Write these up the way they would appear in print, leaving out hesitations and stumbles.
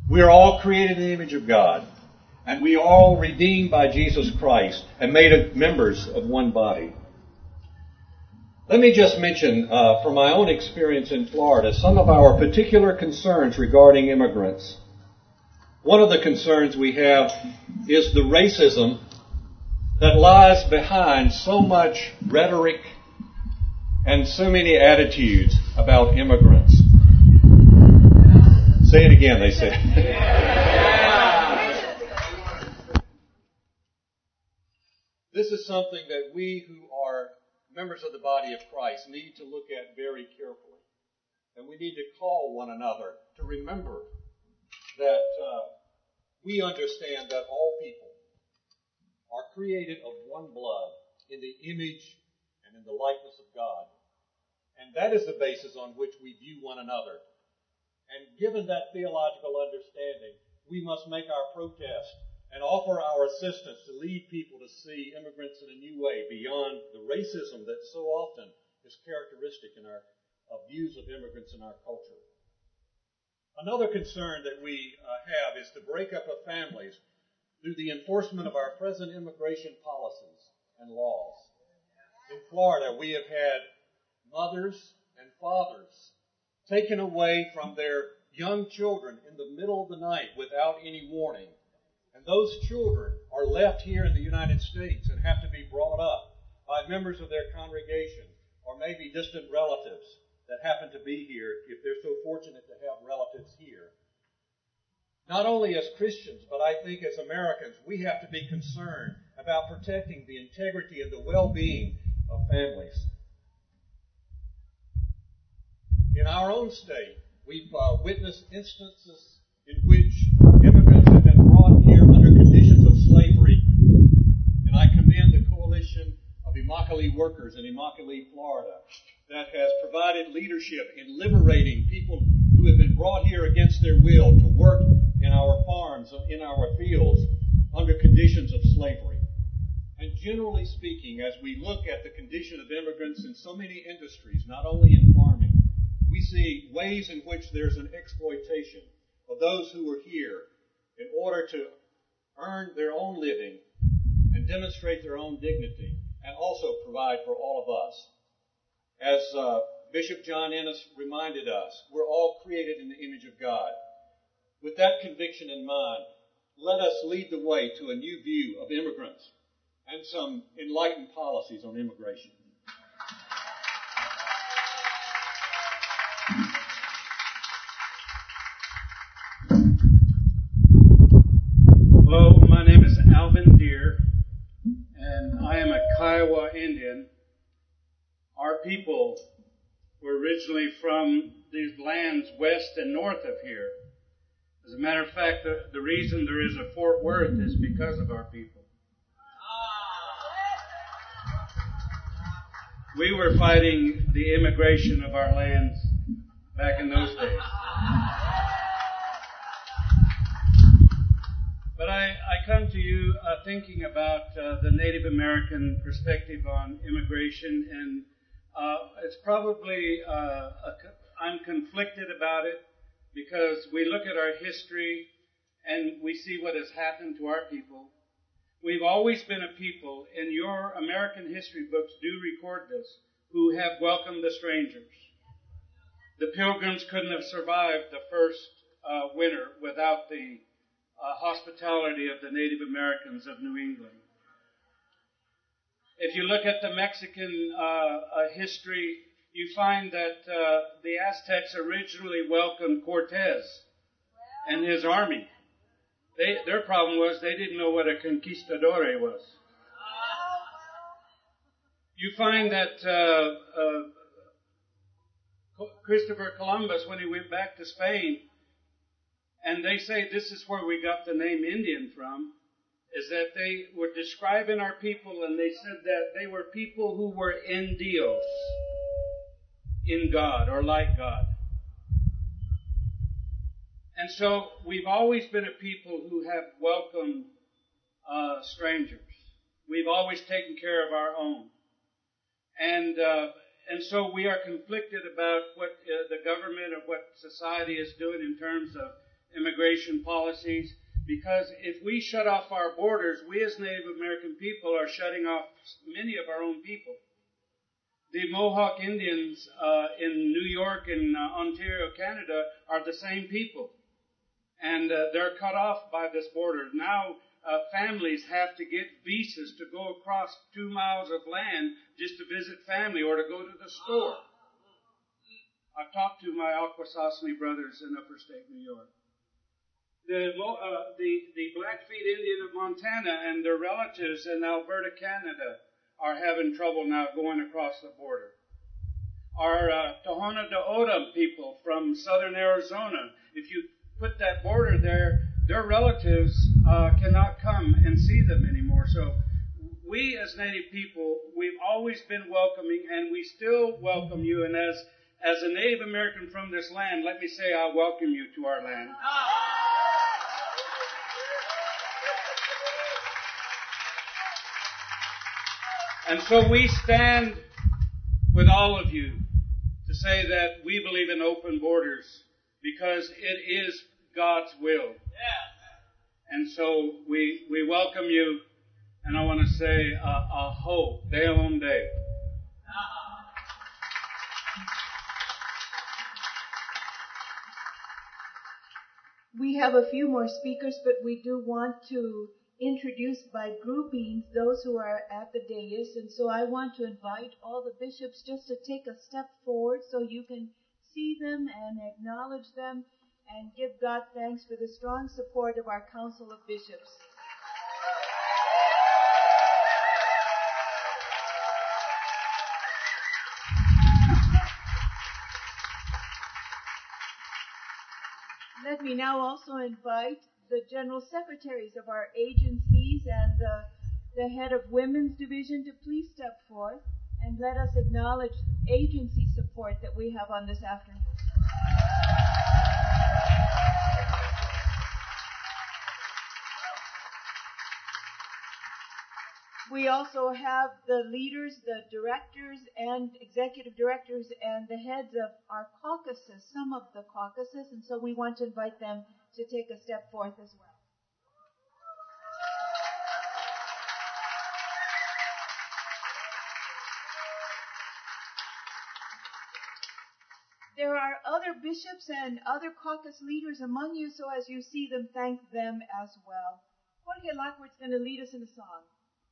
We are all created in the image of God, and we are all redeemed by Jesus Christ and made members of one body. Let me just mention, from my own experience in Florida, some of our particular concerns regarding immigrants. One of the concerns we have is the racism that lies behind so much rhetoric and so many attitudes about immigrants. Say it again, they say. This is something that we who are members of the body of Christ need to look at very carefully. And we need to call one another to remember that we understand that all people are created of one blood in the image and in the likeness of God. And that is the basis on which we view one another. And given that theological understanding, we must make our protest and offer our assistance to lead people to see immigrants in a new way beyond the racism that so often is characteristic in our views of immigrants in our culture. Another concern that we have is the breakup of families through the enforcement of our present immigration policies and laws. In Florida, we have had mothers and fathers taken away from their young children in the middle of the night without any warning. And those children are left here in the United States and have to be brought up by members of their congregation or maybe distant relatives that happen to be here if they're so fortunate to have relatives here. Not only as Christians, but I think as Americans, we have to be concerned about protecting the integrity and the well-being of families. In our own state, we've witnessed instances in which immigrants have been brought here under conditions of slavery. And I commend the coalition of Immokalee workers in Immokalee, Florida, that has provided leadership in liberating people who have been brought here against their will to work in our farms, in our fields, under conditions of slavery. And generally speaking, as we look at the condition of immigrants in so many industries, not only in farming, we see ways in which there's an exploitation of those who are here in order to earn their own living and demonstrate their own dignity and also provide for all of us. As Bishop John Ennis reminded us, we're all created in the image of God. With that conviction in mind, let us lead the way to a new view of immigrants and some enlightened policies on immigration. Hello, my name is Alvin Deere, and I am a Kiowa Indian. Our people were originally from these lands west and north of here. As a matter of fact, the reason there is a Fort Worth is because of our people. We were fighting the immigration of our lands back in those days. But I come to you thinking about the Native American perspective on immigration, and it's probably, I'm conflicted about it because we look at our history and we see what has happened to our people. We've always been a people, and your American history books do record this, who have welcomed the strangers. The Pilgrims couldn't have survived the first winter without the hospitality of the Native Americans of New England. If you look at the Mexican history, you find that the Aztecs originally welcomed Cortez and his army. Their problem was they didn't know what a conquistador was. You find that Christopher Columbus, when he went back to Spain, and they say this is where we got the name Indian from, is that they were describing our people, and they said that they were people who were en Dios, in God, or like God. And so we've always been a people who have welcomed strangers. We've always taken care of our own. And so we are conflicted about what the government or what society is doing in terms of immigration policies, because if we shut off our borders, we as Native American people are shutting off many of our own people. The Mohawk Indians in New York and Ontario, Canada, are the same people. And they're cut off by this border. Now families have to get visas to go across 2 miles of land just to visit family or to go to the store. I've talked to my Akwesasne brothers in Upper State New York. The Blackfeet Indian of Montana and their relatives in Alberta, Canada, are having trouble now going across the border. Our Tohono O'odham people from southern Arizona, if you put that border there, their relatives cannot come and see them anymore. So we as Native people, we've always been welcoming, and we still welcome you. And as a Native American from this land, let me say I welcome you to our land. And so we stand with all of you to say that we believe in open borders because it is God's will. And so we welcome you, and I want to say aho, Deum Dei. We have a few more speakers, but we do want to introduce by groupings those who are at the dais, and so I want to invite all the bishops just to take a step forward so you can see them and acknowledge them and give God thanks for the strong support of our Council of Bishops. Let me now also invite the general secretaries of our agencies and the head of women's division to please step forth and let us acknowledge agency support that we have on this afternoon. We also have the leaders, the directors and executive directors and the heads of our caucuses, some of the caucuses, and so we want to invite them to take a step forth as well. There are other bishops and other caucus leaders among you, so as you see them, thank them as well. Jorge Lockwood's going to lead us in a song.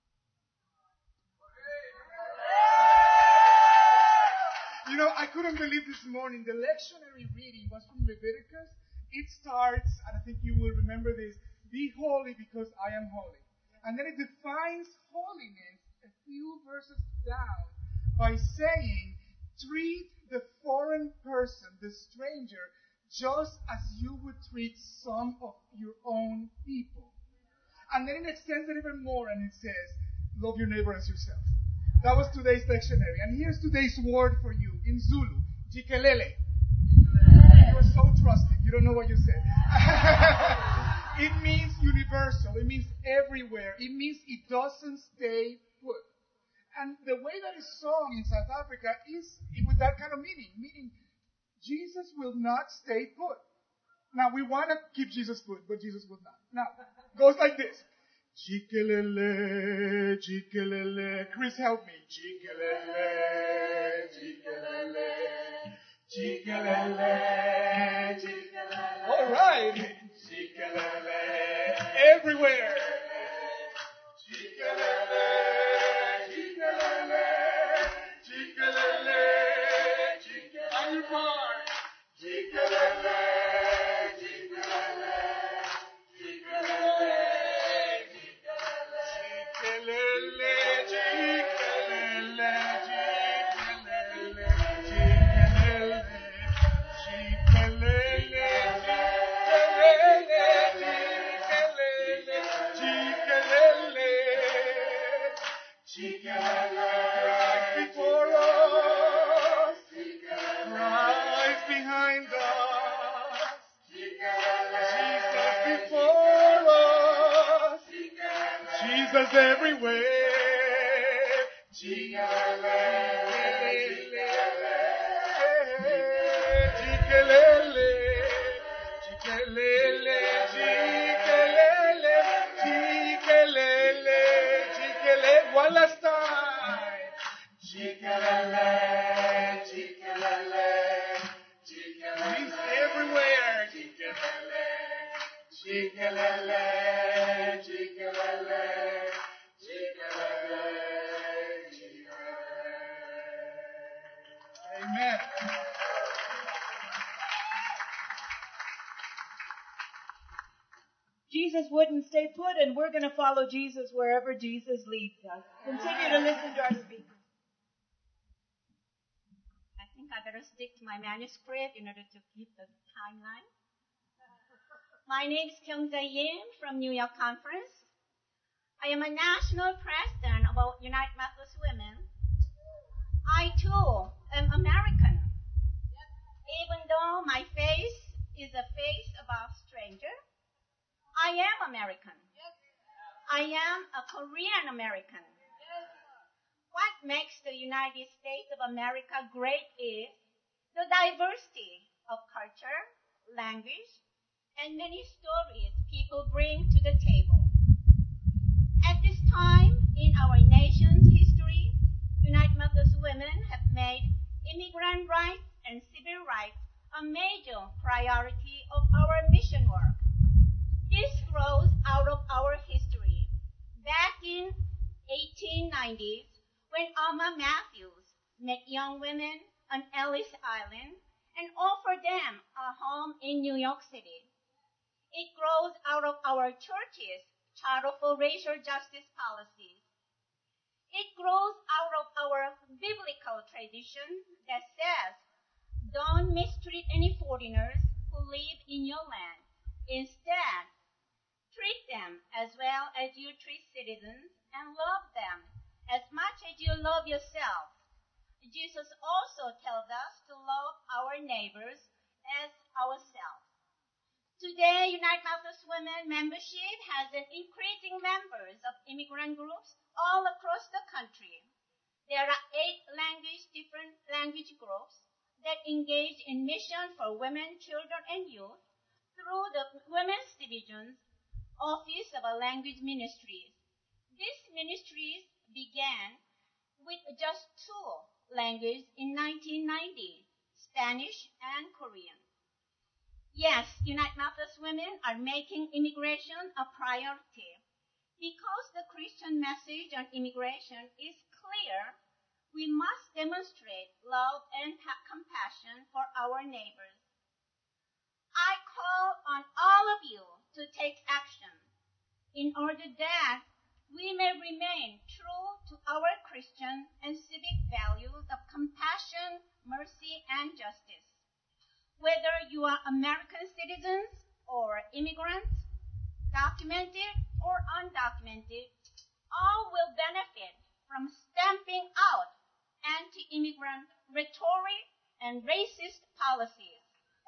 You know, I couldn't believe this morning. The lectionary reading was from Leviticus. It starts, and I think you will remember this, be holy because I am holy. And then it defines holiness a few verses down by saying, treat the foreign person, the stranger, just as you would treat some of your own people. And then it extends it even more and it says, love your neighbor as yourself. That was today's lectionary. And here's today's word for you in Zulu. Jikelele. You're so trusting. You don't know what you said. It means universal. It means everywhere. It means it doesn't stay put. And the way that it's sung in South Africa is with that kind of meaning. Meaning, Jesus will not stay put. Now, we want to keep Jesus put, but Jesus will not. Now, it goes like this. Jikelele, jikelele. Chris, help me. Jikelele, jikelele, jikelele, jikelele. All right. Jikelele. Everywhere. Jikelele, jikelele, jikelele, jikelele. On your mark. Jikelele, jikelele, jikelele. Christ before us, Christ behind us, Jesus before us, Jesus everywhere. Jikelele, jikelele, jikelele. Chikelele, chikelele, chikelele, chikelele. Amen. Jesus wouldn't stay put, and we're going to follow Jesus wherever Jesus leads us. Continue to listen to our speakers. I think I better stick to my manuscript in order to keep the timeline. My name is Kyung-Jae Yim from New York Conference. I am a national president of United Methodist Women. I too am American. Even though my face is a face of a stranger, I am American. I am a Korean American. What makes the United States of America great is the diversity of culture, language, and many stories people bring to the table. At this time in our nation's history, United Methodist Women have made immigrant rights and civil rights a major priority of our mission work. This grows out of our history. Back in 1890s, when Alma Matthews met young women on Ellis Island and offered them a home in New York City. It grows out of our church's charter for racial justice policies. It grows out of our biblical tradition that says, don't mistreat any foreigners who live in your land. Instead, treat them as well as you treat citizens and love them as much as you love yourself. Jesus also tells us to love our neighbors as ourselves. Today, United Methodist Women membership has an increasing members of immigrant groups all across the country. There are 8 different language groups that engage in mission for women, children, and youth through the Women's Division's Office of Language Ministries. These ministries began with just 2 languages in 1990, Spanish and Korean. Yes, United Methodist Women are making immigration a priority. Because the Christian message on immigration is clear, we must demonstrate love and compassion for our neighbors. I call on all of you to take action in order that we may remain true to our Christian and civic values of compassion, mercy, and justice. Whether you are American citizens or immigrants, documented or undocumented, all will benefit from stamping out anti-immigrant rhetoric and racist policies.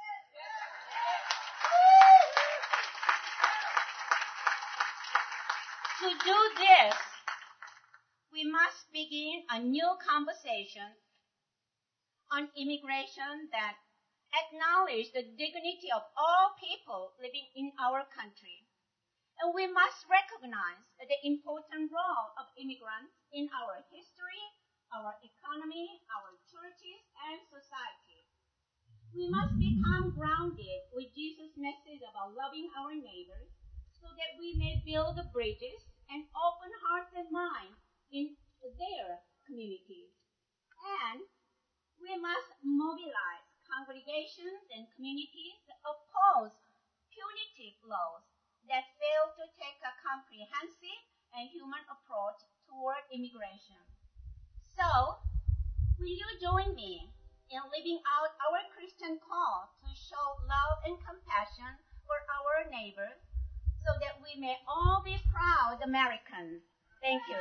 To do this, we must begin a new conversation on immigration that acknowledges the dignity of all people living in our country. And we must recognize the important role of immigrants in our history, our economy, our churches, and society. We must become grounded with Jesus' message about loving our neighbors so that we may build bridges and open hearts and minds in their communities. And we must mobilize congregations and communities that oppose punitive laws that fail to take a comprehensive and human approach toward immigration. So, will you join me in living out our Christian call to show love and compassion for our neighbors so that we may all be proud Americans? Thank you.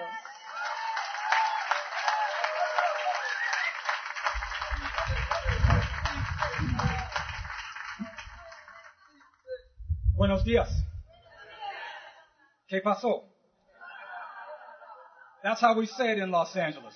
Buenos días. ¿Qué pasó? That's how we say it in Los Angeles.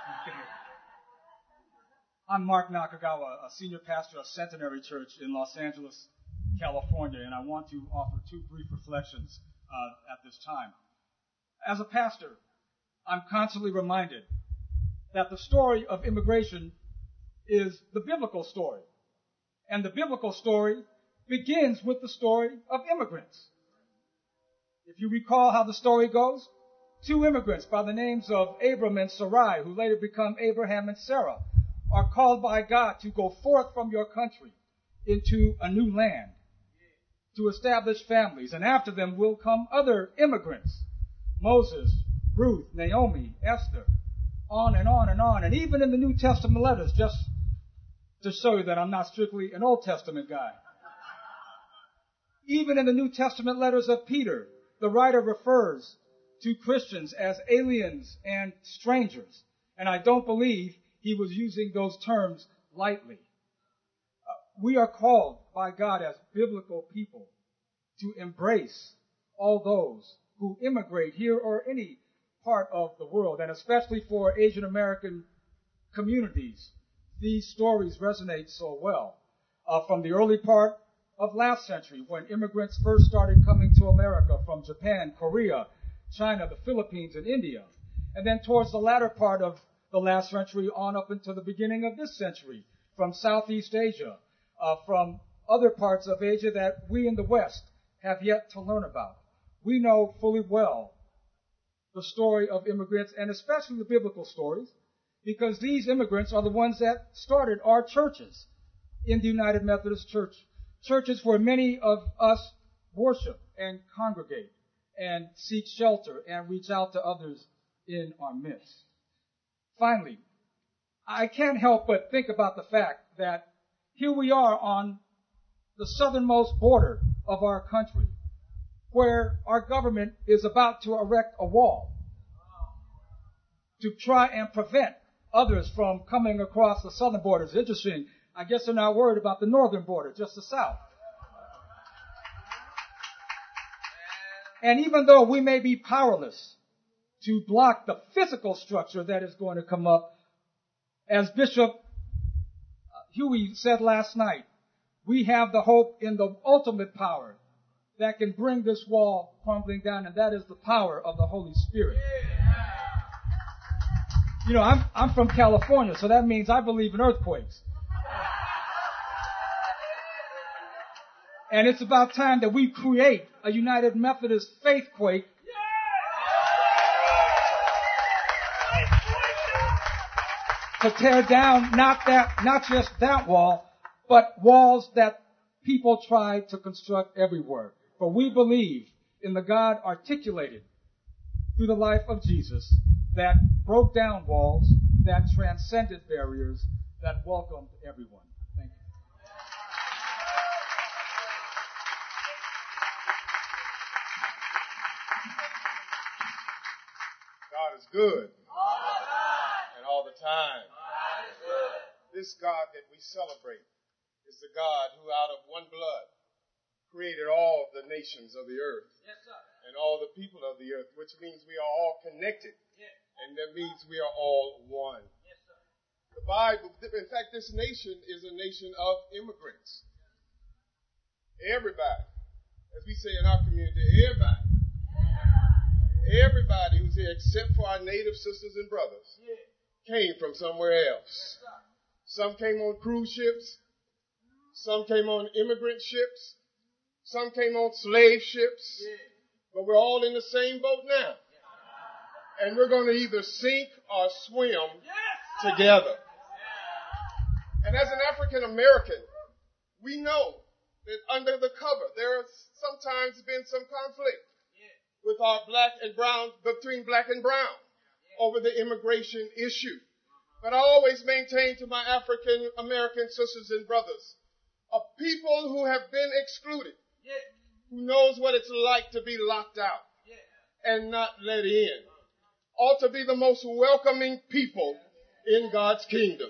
I'm Mark Nakagawa, a senior pastor of Centenary Church in Los Angeles, California, and I want to offer 2 brief reflections at this time. As a pastor, I'm constantly reminded that the story of immigration is the biblical story. And the biblical story begins with the story of immigrants. If you recall how the story goes, two immigrants by the names of Abram and Sarai, who later become Abraham and Sarah, are called by God to go forth from your country into a new land, to establish families. And after them will come other immigrants, Moses, Ruth, Naomi, Esther, on and on and on. And even in the New Testament letters, just to show you that I'm not strictly an Old Testament guy. Even in the New Testament letters of Peter, the writer refers to Christians as aliens and strangers. And I don't believe he was using those terms lightly. We are called by God as biblical people to embrace all those who immigrate here or any part of the world, and especially for Asian American communities. These stories resonate so well. From the early part of last century, when immigrants first started coming to America from Japan, Korea, China, the Philippines, and India. And then towards the latter part of the last century on up into the beginning of this century, from Southeast Asia, from other parts of Asia that we in the West have yet to learn about. We know fully well the story of immigrants, and especially the biblical stories, because these immigrants are the ones that started our churches in the United Methodist Church. Churches where many of us worship and congregate and seek shelter and reach out to others in our midst. Finally, I can't help but think about the fact that here we are on the southernmost border of our country, where our government is about to erect a wall to try and prevent others from coming across the southern border. It's interesting. I guess they're not worried about the northern border, just the south. And even though we may be powerless to block the physical structure that is going to come up, as Bishop Huey said last night, we have the hope in the ultimate power that can bring this wall crumbling down, and that is the power of the Holy Spirit. You know, I'm from California, so that means I believe in earthquakes. And it's about time that we create a United Methodist faithquake to tear down not just that wall, but walls that people try to construct everywhere. For we believe in the God articulated through the life of Jesus that broke down walls, that transcended barriers, that welcomed everyone. Thank you. God is good. And all the time. This God that we celebrate is the God who out of one blood created all the nations of the earth. Yes, sir. And all the people of the earth, which means we are all connected. Yes. And that means we are all one. Yes, sir. The Bible, in fact, this nation is a nation of immigrants. Everybody, as we say in our community, everybody who's here except for our native sisters and brothers came from somewhere else. Some came on cruise ships. Some came on immigrant ships. Some came on slave ships. But we're all in the same boat now. And we're going to either sink or swim together. And as an African American, we know that under the cover, there has sometimes been some conflict with our between black and brown over the immigration issue. But I always maintain to my African American sisters and brothers, a people who have been excluded, who knows what it's like to be locked out and not let in, ought to be the most welcoming people in God's kingdom.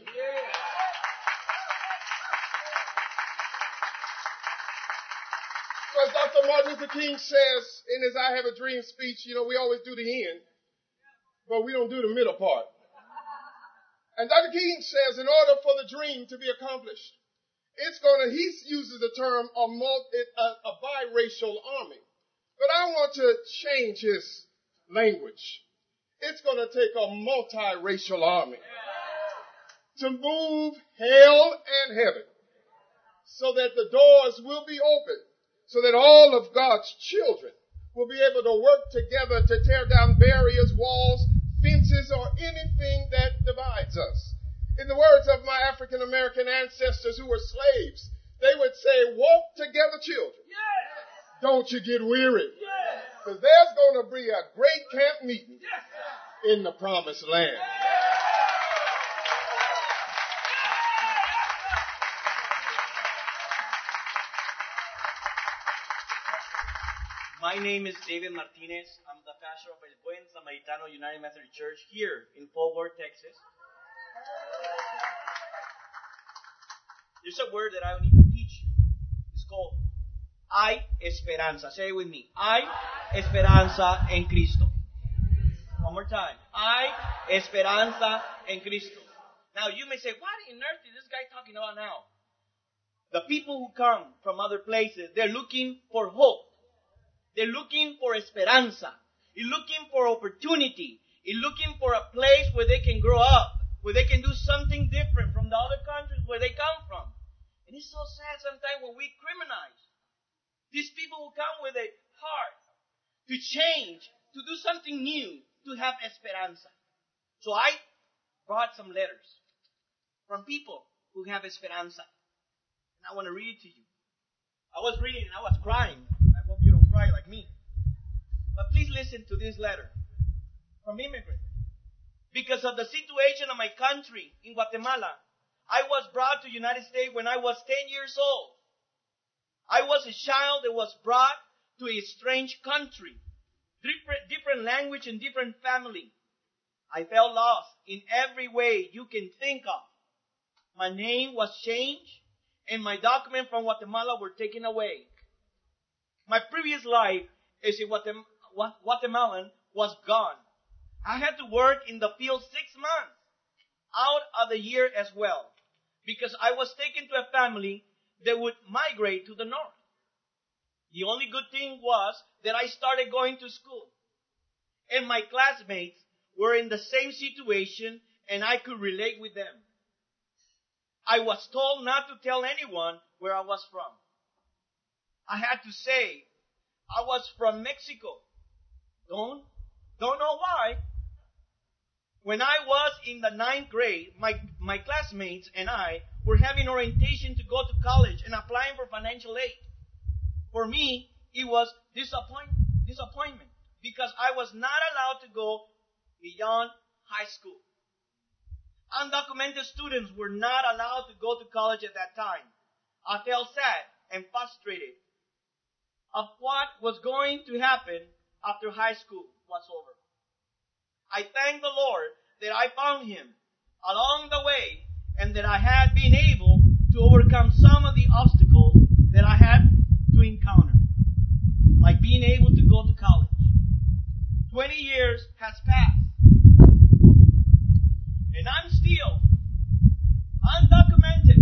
As Dr. Martin Luther King says in his I Have a Dream speech, you know, we always do the end, but we don't do the middle part. And Dr. King says in order for the dream to be accomplished, he uses the term a biracial army. But I want to change his language. It's going to take a multiracial army to move hell and heaven so that the doors will be open, so that all of God's children will be able to work together to tear down barriers, walls, fences, or anything that divides us. In the words of my African American ancestors who were slaves, they would say, walk together, children. Yes. Don't you get weary. Yes. Because there's going to be a great camp meeting Yes. in the promised land. My name is David Martinez. I'm the pastor of El Buen Samaritano United Methodist Church here in Fort Worth, Texas. There's a word that I need to teach you. It's called hay esperanza. Say it with me. Hay esperanza en Cristo. One more time. Hay esperanza en Cristo. Now you may say, what on earth is this guy talking about now? The people who come from other places, they're looking for hope. They're looking for esperanza. They're looking for opportunity. They're looking for a place where they can grow up, where they can do something different from the other countries where they come from. And it's so sad sometimes when we criminalize these people who come with a heart to change, to do something new, to have esperanza. So I brought some letters from people who have esperanza. And I want to read it to you. I was reading and I was crying. I hope you don't cry like me. But please listen to this letter from immigrants. Because of the situation of my country in Guatemala, I was brought to the United States when I was 10 years old. I was a child that was brought to a strange country, different language and different family. I felt lost in every way you can think of. My name was changed and my documents from Guatemala were taken away. My previous life as a Guatemalan was gone. I had to work in the field 6 months out of the year as well, because I was taken to a family that would migrate to the north. The only good thing was that I started going to school, and my classmates were in the same situation, and I could relate with them. I was told not to tell anyone where I was from. I had to say I was from Mexico. Don't know why. When I was in the 9th grade, my classmates and I were having orientation to go to college and applying for financial aid. For me, it was disappointment because I was not allowed to go beyond high school. Undocumented students were not allowed to go to college at that time. I felt sad and frustrated of what was going to happen after high school was over. I thank the Lord that I found Him along the way and that I had been able to overcome some of the obstacles that I had to encounter, like being able to go to college. 20 years has passed, and I'm still undocumented,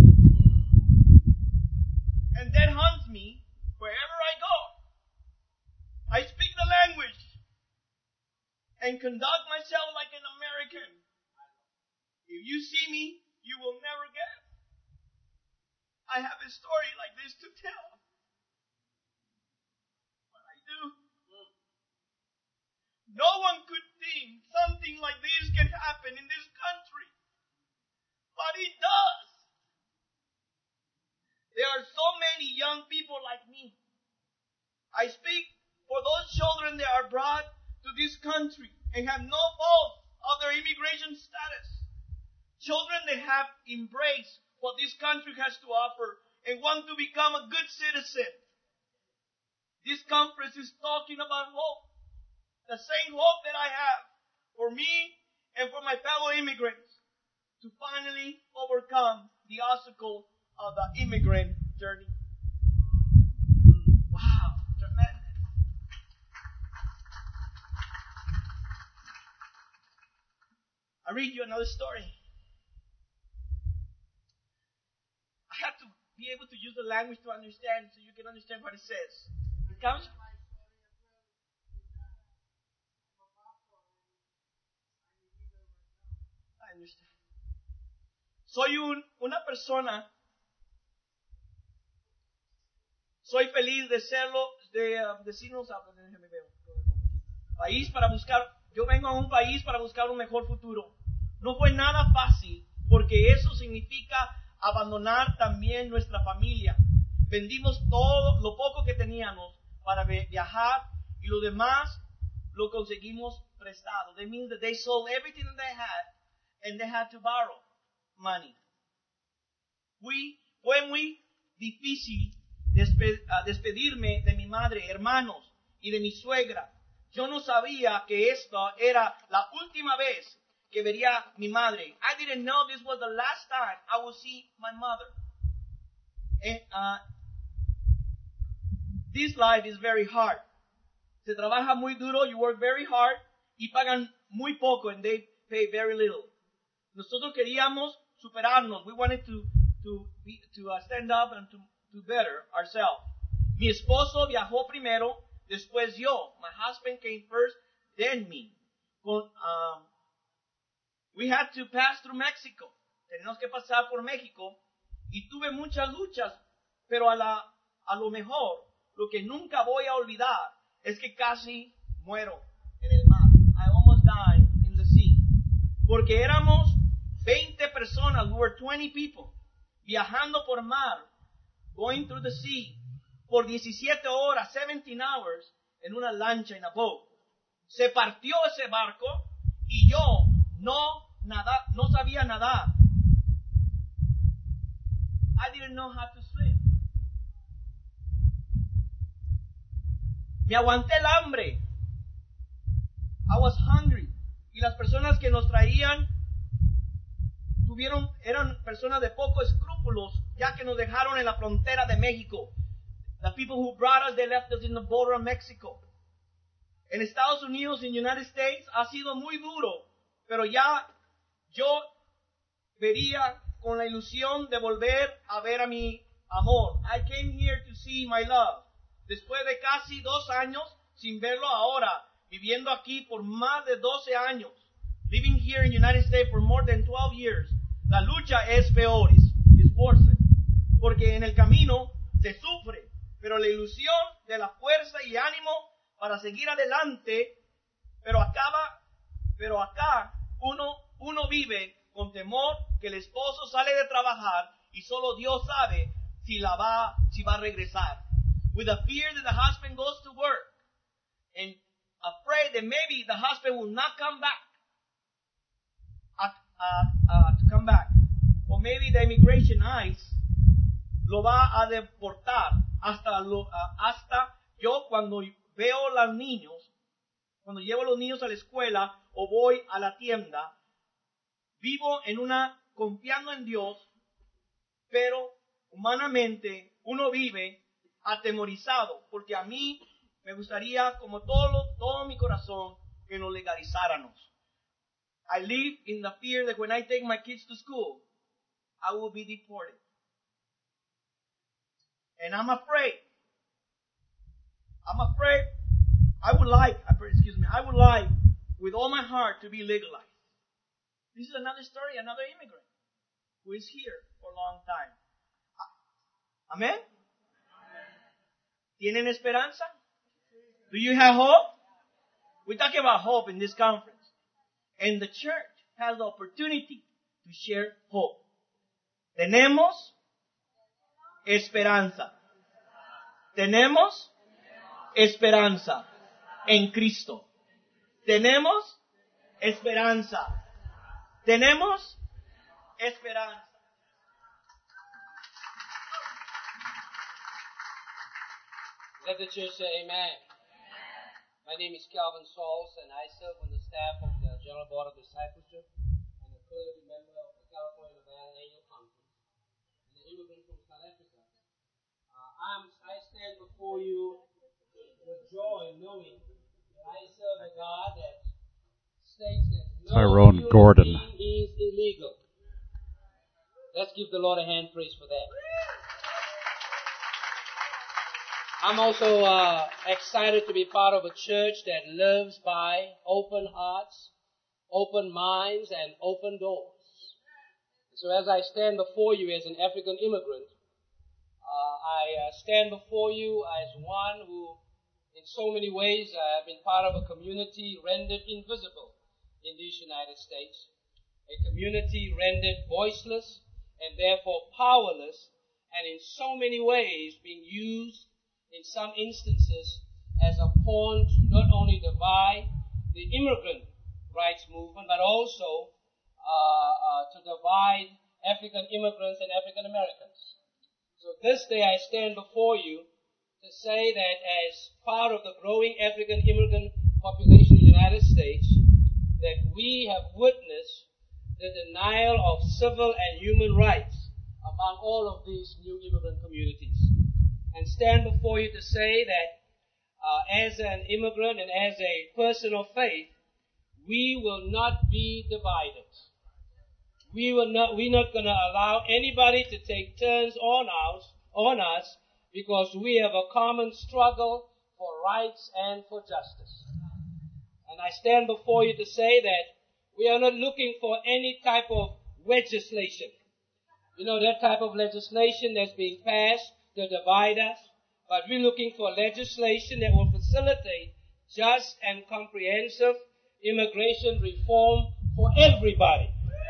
and that haunts me wherever I go. I speak the language and conduct myself like an American. If you see me, you will never guess. I have a story like this to tell. But I do. No one could think something like this can happen in this country. But it does. There are so many young people like me. I speak for those children that are brought to this country and have no fault of their immigration status. Children that have embraced what this country has to offer and want to become a good citizen. This conference is talking about hope. The same hope that I have for me and for my fellow immigrants to finally overcome the obstacle of the immigrant journey. Wow, tremendous. I'll read you another story. I have to be able to use the language to understand so you can understand what it says. It comes. I understand. Una persona. Soy feliz de decirnos, déjeme ver, país para buscar, yo vengo a un país para buscar un mejor futuro. No fue nada fácil, porque eso significa abandonar también nuestra familia. Vendimos todo lo poco que teníamos para viajar y lo demás lo conseguimos prestado. That means that they sold everything that they had and they had to borrow money. Fue muy difícil despedirme de mi madre, hermanos y de mi suegra. Yo no sabía que esta era la última vez que vería a mi madre. I didn't know this was the last time I would see my mother. And, this life is very hard. Se trabaja muy duro, you work very hard, y pagan muy poco, and they pay very little. Nosotros queríamos superarnos. We wanted to stand up and to better ourselves. Mi esposo viajó primero, después yo. My husband came first, then me. We had to pass through Mexico. Tenemos que pasar por México. Y tuve muchas luchas, pero a lo mejor, lo que nunca voy a olvidar es que casi muero en el mar. I almost died in the sea. Porque éramos 20 personas, we were 20 people, viajando por mar, going through the sea, por 17 horas, 17 hours, en una lancha, in a boat. Se partió ese barco y yo no sabía nadar. I didn't know how to swim. Me aguanté el hambre. I was hungry. Y las personas que nos traían eran personas de pocos escrúpulos, ya que nos dejaron en la frontera de México. The people who brought us, they left us in the border of Mexico. En Estados Unidos, en United States, ha sido muy duro, pero ya yo vería con la ilusión de volver a ver a mi amor. I came here to see my love. Después de casi 2 años sin verlo ahora, viviendo aquí por más de 12 años, living here in the United States for more than 12 years, la lucha es peor, es worse, porque en el camino se sufre, pero la ilusión de la fuerza y ánimo para seguir adelante, pero acá uno vive con temor que el esposo sale de trabajar y solo Dios sabe si va a regresar. With a fear that the husband goes to work and afraid that maybe the husband will not come back, or maybe the immigration ICE lo va a deportar hasta yo cuando veo a los niños, cuando llevo a los niños a la escuela o voy a la tienda, vivo confiando en Dios, pero humanamente uno vive atemorizado, porque a mí me gustaría, como todo mi corazón, que nos legalizáramos. I live in the fear that when I take my kids to school, I will be deported. And I'm afraid. I would like with all my heart to be legalized. This is another story, another immigrant who is here for a long time. Amen? ¿Tienen esperanza? Do you have hope? We're talking about hope in this conference. And the church has the opportunity to share hope. Tenemos esperanza. Tenemos esperanza en Cristo. Tenemos esperanza. Tenemos esperanza. Let the church say amen. My name is Calvin Sauls, and I serve on the staff of the General Board of Discipleship and a clergy member of the California Nevada Annual Conference, and an immigrant from South Africa. I stand before you with joy, knowing that I serve a God that states that no Tyrone human Gordon being is illegal. Let's give the Lord a hand praise for that. I'm also excited to be part of a church that lives by open hearts, open minds, and open doors. So as I stand before you as an African immigrant, I stand before you as one who In so many ways, I have been part of a community rendered invisible in these United States, a community rendered voiceless and therefore powerless, and in so many ways being used in some instances as a pawn to not only divide the immigrant rights movement, but also to divide African immigrants and African Americans. So this day I stand before you to say that as part of the growing African immigrant population in the United States, that we have witnessed the denial of civil and human rights among all of these new immigrant communities. And stand before you to say that as an immigrant and as a person of faith, we will not be divided. We're not going to allow anybody to take turns on us because we have a common struggle for rights and for justice. And I stand before you to say that we are not looking for any type of legislation. You know, that type of legislation that's being passed to divide us. But we're looking for legislation that will facilitate just and comprehensive immigration reform for everybody.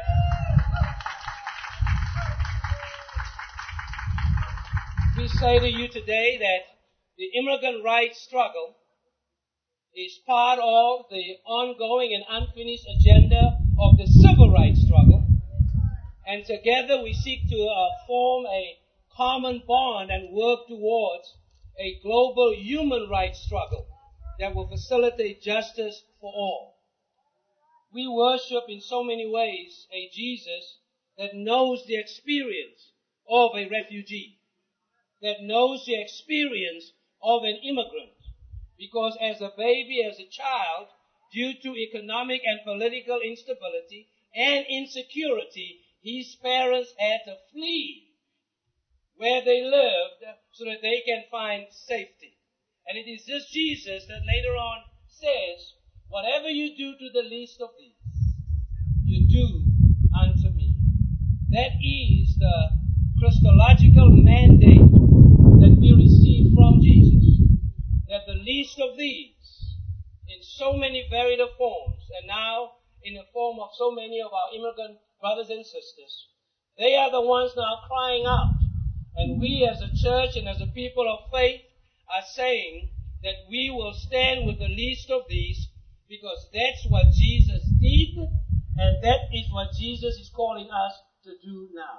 We say to you today that the immigrant rights struggle is part of the ongoing and unfinished agenda of the civil rights struggle. And together we seek to form a common bond and work towards a global human rights struggle that will facilitate justice for all. We worship in so many ways a Jesus that knows the experience of a refugee, that knows the experience of an immigrant. Because as a baby, as a child, due to economic and political instability and insecurity, his parents had to flee where they lived so that they can find safety. And it is this Jesus that later on says, whatever you do to the least of these, you do unto me. That is the Christological mandate that we receive from Jesus. That the least of these, in so many varied forms, and now in the form of so many of our immigrant brothers and sisters, they are the ones now crying out. And we as a church and as a people of faith are saying that we will stand with the least of these because that's what Jesus did and that is what Jesus is calling us to do now.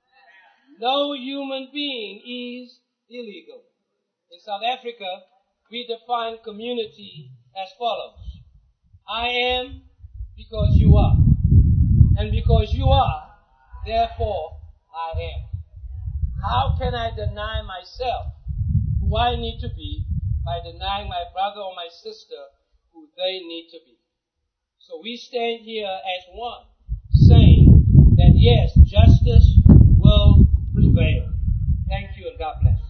No human being is illegal. In South Africa, we define community as follows. I am because you are. And because you are, therefore I am. How can I deny myself who I need to be by denying my brother or my sister who they need to be? So we stand here as one, saying that yes, justice will prevail. Thank you and God bless.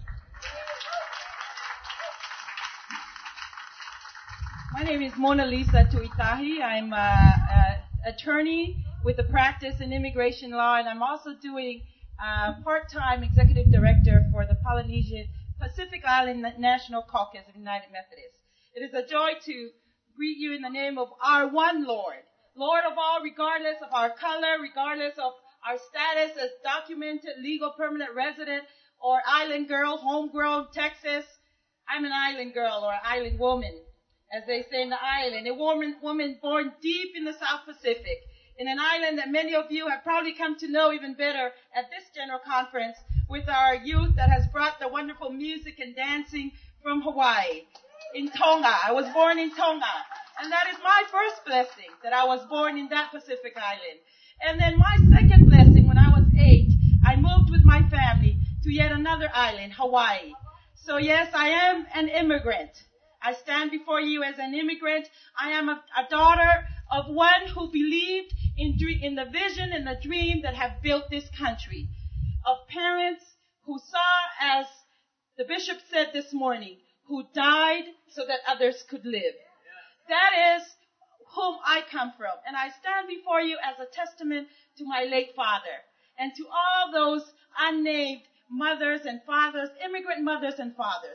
My name is Mona Lisa Tuitahi. I'm an attorney with a practice in immigration law, and I'm also doing part-time executive director for the Polynesian Pacific Island National Caucus of United Methodists. It is a joy to greet you in the name of our one Lord, Lord of all, regardless of our color, regardless of our status as documented, legal, permanent resident, or island girl, homegrown, Texas. I'm an island girl or an island woman, as they say in the island, a woman born deep in the South Pacific, in an island that many of you have probably come to know even better at this general conference with our youth that has brought the wonderful music and dancing from Hawaii, in Tonga. I was born in Tonga, and that is my first blessing, that I was born in that Pacific island. And then my second blessing, when I was 8, I moved with my family to yet another island, Hawaii. So yes, I am an immigrant. I stand before you as an immigrant. I am a daughter of one who believed in the vision and the dream that have built this country. Of parents who saw, as the bishop said this morning, who died so that others could live. That is whom I come from. And I stand before you as a testament to my late father and to all those unnamed mothers and fathers, immigrant mothers and fathers,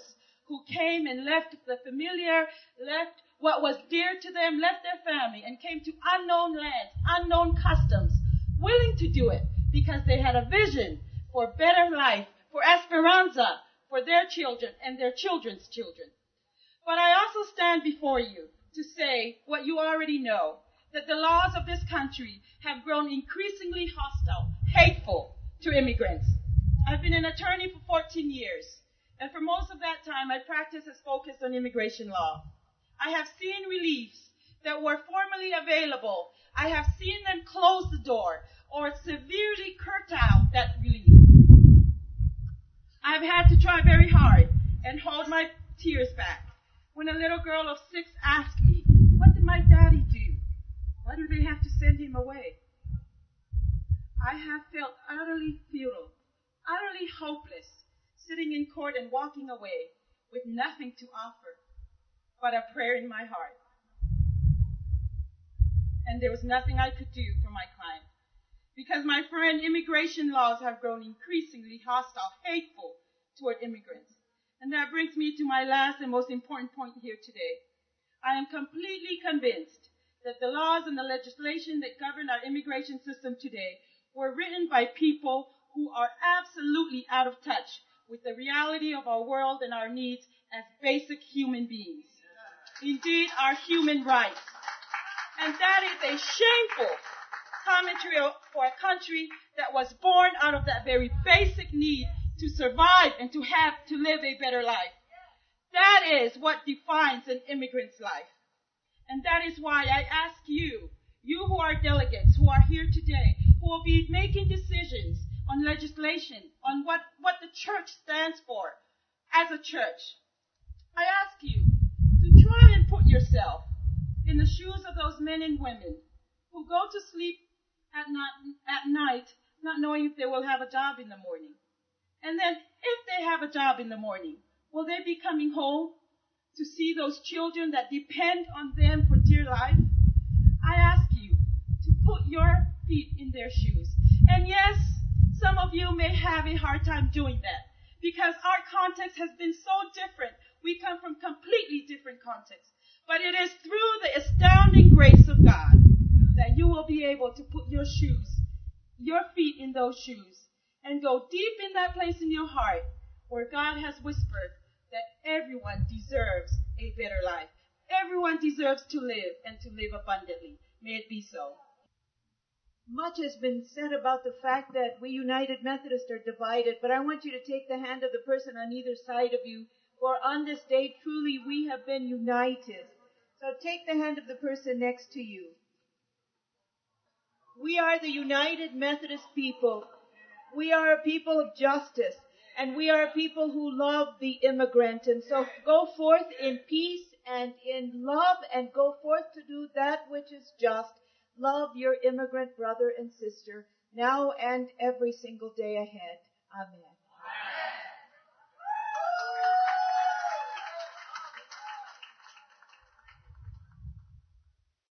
who came and left the familiar, left what was dear to them, left their family, and came to unknown lands, unknown customs, willing to do it because they had a vision for better life, for esperanza, for their children and their children's children. But I also stand before you to say what you already know, that the laws of this country have grown increasingly hostile, hateful to immigrants. I've been an attorney for 14 years, and for most of that time, my practice has focused on immigration law. I have seen reliefs that were formerly available. I have seen them close the door or severely curtail that relief. I've had to try very hard and hold my tears back when a little girl of 6 asked me, "What did my daddy do? Why do they have to send him away?" I have felt utterly futile, utterly hopeless, sitting in court and walking away with nothing to offer but a prayer in my heart. And there was nothing I could do for my client. Because, my friend, immigration laws have grown increasingly hostile, hateful toward immigrants. And that brings me to my last and most important point here today. I am completely convinced that the laws and the legislation that govern our immigration system today were written by people who are absolutely out of touch with the reality of our world and our needs as basic human beings. Indeed, our human rights. And that is a shameful commentary for a country that was born out of that very basic need to survive and to live a better life. That is what defines an immigrant's life. And that is why I ask you who are delegates, who are here today, who will be making decisions on legislation, on what the church stands for as a church. I ask you to try and put yourself in the shoes of those men and women who go to sleep at night not knowing if they will have a job in the morning. And then if they have a job in the morning, will they be coming home to see those children that depend on them for dear life? I ask you to put your feet in their shoes. And yes, some of you may have a hard time doing that because our context has been so different. We come from completely different contexts. But it is through the astounding grace of God that you will be able to put your feet in those shoes, and go deep in that place in your heart where God has whispered that everyone deserves a better life. Everyone deserves to live and to live abundantly. May it be so. Much has been said about the fact that we United Methodists are divided, but I want you to take the hand of the person on either side of you, for on this day truly we have been united. So take the hand of the person next to you. We are the United Methodist people. We are a people of justice, and we are a people who love the immigrant. And so go forth in peace and in love, and go forth to do that which is just. Love your immigrant brother and sister now and every single day ahead. Amen.